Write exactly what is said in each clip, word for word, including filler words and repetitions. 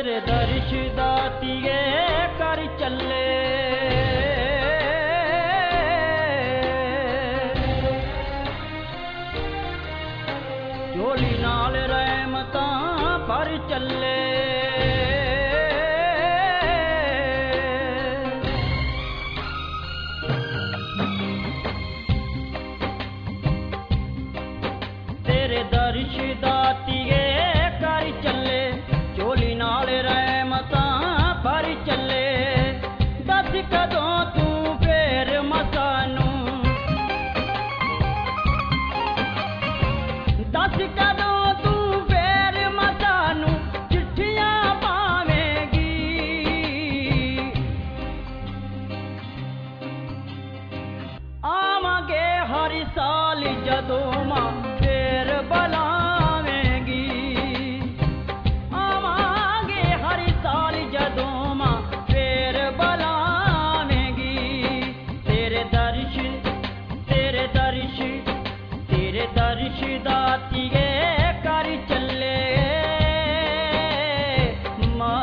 तेरे दर्श दातिए कर चले, झोली नाल रहमतां भर चले। तेरे दर्श दातिए कर चले, झोली नाल रहमतां भर चले। दस कदों तू फेर मसानू, दस कदों तू फेर मसानू चिट्ठियां पावेंगी। आवांगे हर साल जदों मां फेर बुलावेंगी, आवांगे हर साल जदों मां फेर बुलावेंगी। तेरे दर्श तेरे दर्श तेरे दर्श दातिए कर चले मां।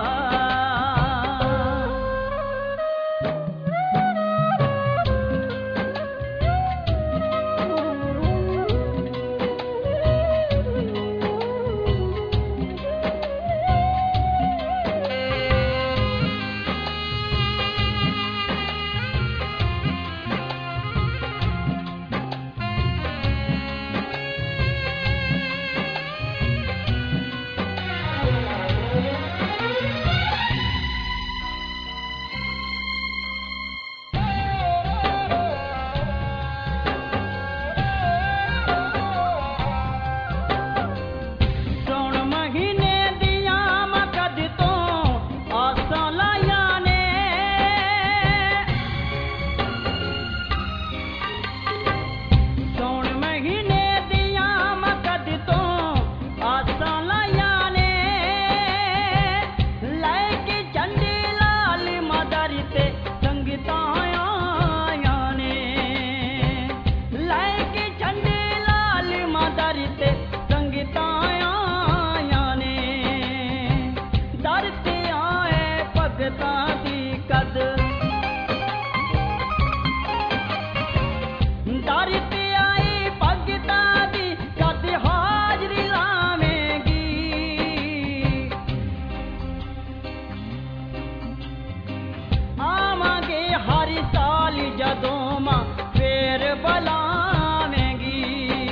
जदों मां फेर बुलावेंगी,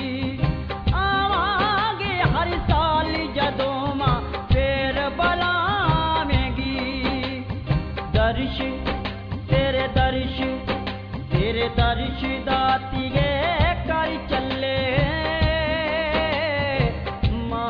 आवांगे हर साल जदों मां फेर बुलावेंगी। दर्श तेरे दर्श तेरे दर्श दातिए कर चले मां।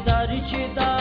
दर्श दा